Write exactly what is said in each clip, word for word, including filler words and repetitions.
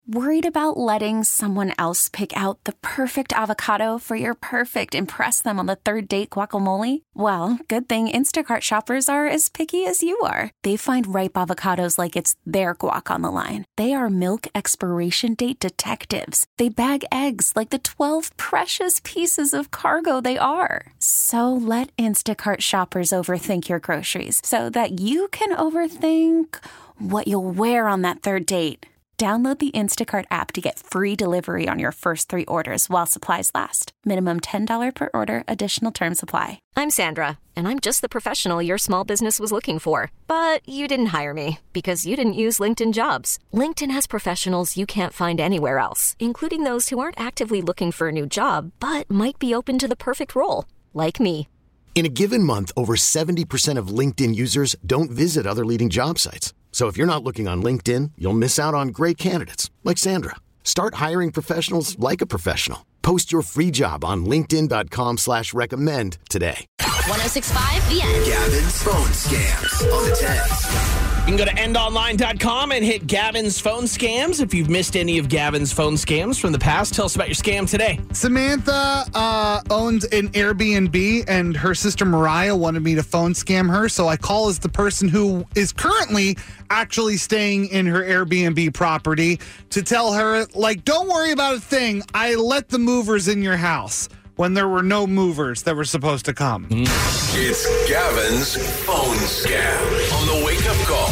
Worried about letting someone else pick out the perfect avocado for your perfect impress them on the third date guacamole? Well, good thing Instacart shoppers are as picky as you are. They find ripe avocados like it's their guac on the line. They are milk expiration date detectives. They bag eggs like the twelve precious pieces of cargo they are. So let Instacart shoppers overthink your groceries so that you can overthink what you'll wear on that third date. Download the Instacart app to get free delivery on your first three orders while supplies last. Minimum ten dollars per order. Additional terms apply. I'm Sandra, and I'm just the professional your small business was looking for. But you didn't hire me because you didn't use LinkedIn Jobs. LinkedIn has professionals you can't find anywhere else, including those who aren't actively looking for a new job, but might be open to the perfect role, like me. In a given month, over seventy percent of LinkedIn users don't visit other leading job sites. So if you're not looking on LinkedIn, you'll miss out on great candidates like Sandra. Start hiring professionals like a professional. Post your free job on linkedin.com slash recommend today. one oh six point five The End. Gavin's phone scams on the tens. You can go to end online dot com and hit Gavin's phone scams. If you've missed any of Gavin's phone scams from the past, tell us about your scam today. Samantha uh, owns an Airbnb, and her sister Mariah wanted me to phone scam her. So I call as the person who is currently actually staying in her Airbnb property to tell her, like, don't worry about a thing. I let the movers in your house when there were no movers that were supposed to come. Mm. It's Gavin's phone scam on the Wake Up Call.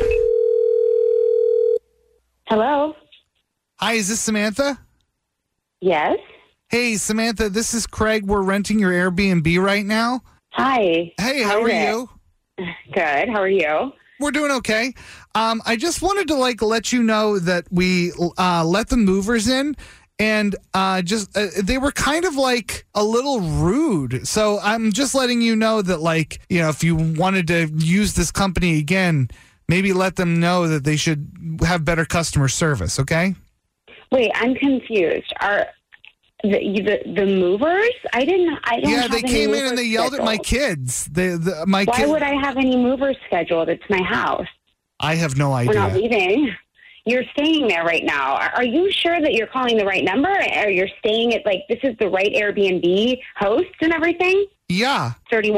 Hello? Hi, is this Samantha? Yes. Hey, Samantha, this is Craig. We're renting your Airbnb right now. Hi. Hey, how, how are it? you? Good. How are you? We're doing okay. Um, I just wanted to, like, let you know that we uh, let the movers in, and uh, just uh, they were kind of, like, a little rude. So I'm just letting you know that, like, you know, if you wanted to use this company again, maybe let them know that they should have better customer service, okay? Wait, I'm confused. Are the the, the movers? I didn't. I don't. Yeah, have they any came in and they yelled scheduled. at my kids. They, the, my Why kid- would I have any movers scheduled? It's my house. I have no idea. We're not leaving. You're staying there right now. Are, are you sure that you're calling the right number? Or you're staying at, like, this is the right Airbnb host and everything? Yeah. thirty-one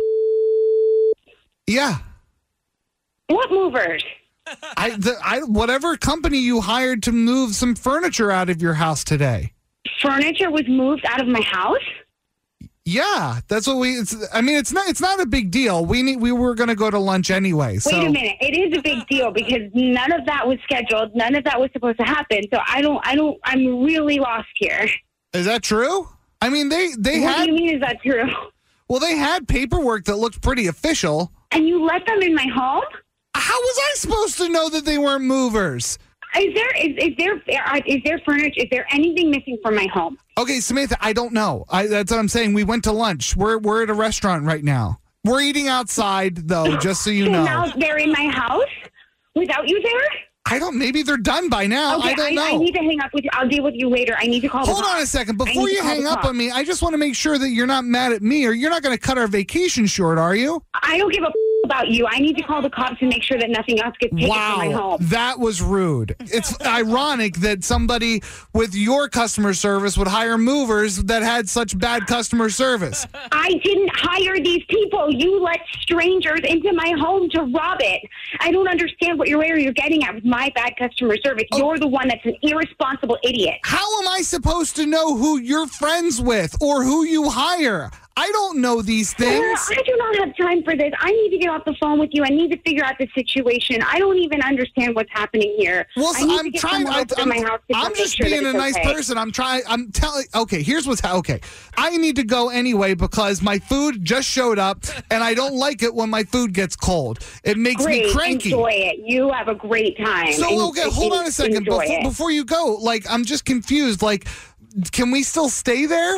Yeah. What movers? I, the, I, whatever company you hired to move some furniture out of your house today. Furniture was moved out of my house? Yeah, that's what we. It's, I mean, it's not. It's not a big deal. We need. We were going to go to lunch anyway. So. Wait a minute. It is a big deal because none of that was scheduled. None of that was supposed to happen. So I don't. I don't. I'm really lost here. Is that true? I mean, they they what had. What do you mean? Is that true? Well, they had paperwork that looked pretty official. And you let them in my home? How was I supposed to know that they weren't movers? Is there is, is there is there furniture? Is there anything missing from my home? Okay, Samantha, I don't know. I, that's what I'm saying. We went to lunch. We're we're at a restaurant right now. We're eating outside, though, just so you so know. Now they're in my house without you there? I don't. Maybe they're done by now. Okay, I don't I, know. I need to hang up with you. I'll deal with you later. I need to call. Hold the on a second. I Before you hang up on me, I just want to make sure that you're not mad at me, or you're not going to cut our vacation short, are you? I don't give a about you. I need to call the cops and make sure that nothing else gets taken wow, from my home. That was rude. It's ironic that somebody with your customer service would hire movers that had such bad customer service. I didn't hire these people. You let strangers into my home to rob it. I don't understand what you're where you're getting at with my bad customer service. Oh. You're the one that's an irresponsible idiot. How am I supposed to know who you're friends with or who you hire? I don't know these things. Uh, I do not have time for this. I need to get off the phone with you. I need to figure out the situation. I don't even understand what's happening here. Well, I need I'm to get trying. I, to I'm, my house to I'm just sure being a nice okay. person. I'm trying. I'm telling. Okay, here's what's okay. I need to go anyway because my food just showed up, and I don't like it when my food gets cold. It makes great. me cranky. Enjoy it. You have a great time. So okay, and, hold and, on a second before, before you go. Like, I'm just confused. Like, can we still stay there?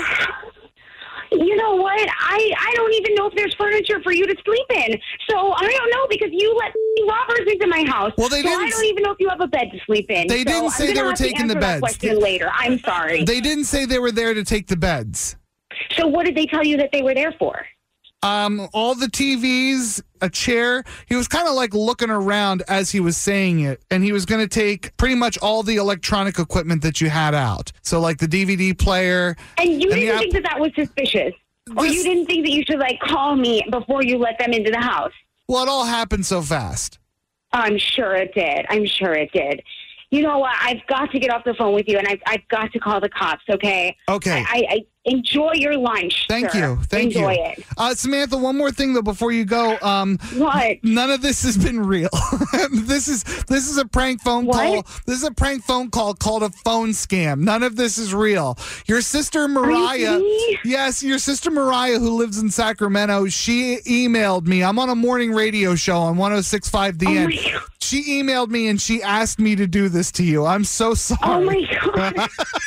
You know what? I, I don't even know if there's furniture for you to sleep in. So I don't know because you let robbers into my house. Well, they so didn't. I don't even know if you have a bed to sleep in. They so didn't say I'm they were have to taking the answer that beds. question later. I'm sorry. They didn't say they were there to take the beds. So what did they tell you that they were there for? um, all the T Vs, a chair. He was kind of like looking around as he was saying it, and he was going to take pretty much all the electronic equipment that you had out. So like the D V D player. And you and didn't app- think that that was suspicious? Or This- you didn't think that you should, like, call me before you let them into the house? Well, it all happened so fast. I'm sure it did. I'm sure it did. You know what? I've got to get off the phone with you, and I've, I've got to call the cops, okay? Okay. I, I enjoy your lunch. Thank sir. you. Thank enjoy you. it. Uh, Samantha, one more thing, though, before you go. Um, What? None of this has been real. this is this is a prank phone What? call. This is a prank phone call called a phone scam. None of this is real. Your sister Mariah, kidding me? yes, your sister Mariah, who lives in Sacramento, she emailed me. I'm on a morning radio show on one oh six point five The Oh, End. my God. She emailed me and she asked me to do this to you. I'm so sorry. Oh, my God.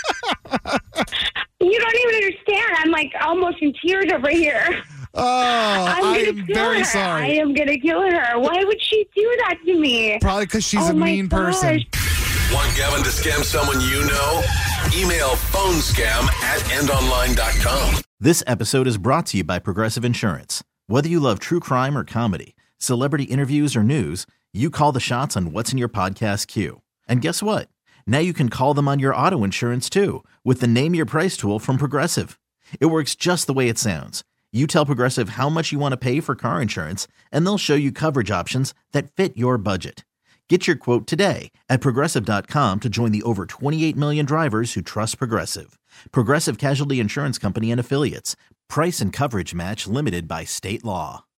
You don't even understand. I'm, like, almost in tears over here. Oh, I'm I gonna am kill very her. sorry. I am going to kill her. Why would she do that to me? Probably because she's Oh a my mean person. gosh. Want Gavin to scam someone you know? Email phone scam at end online dot com. This episode is brought to you by Progressive Insurance. Whether you love true crime or comedy, celebrity interviews or news, you call the shots on what's in your podcast queue. And guess what? Now you can call them on your auto insurance too with the Name Your Price tool from Progressive. It works just the way it sounds. You tell Progressive how much you want to pay for car insurance, and they'll show you coverage options that fit your budget. Get your quote today at Progressive dot com to join the over twenty-eight million drivers who trust Progressive. Progressive Casualty Insurance Company and Affiliates. Price and coverage match limited by state law.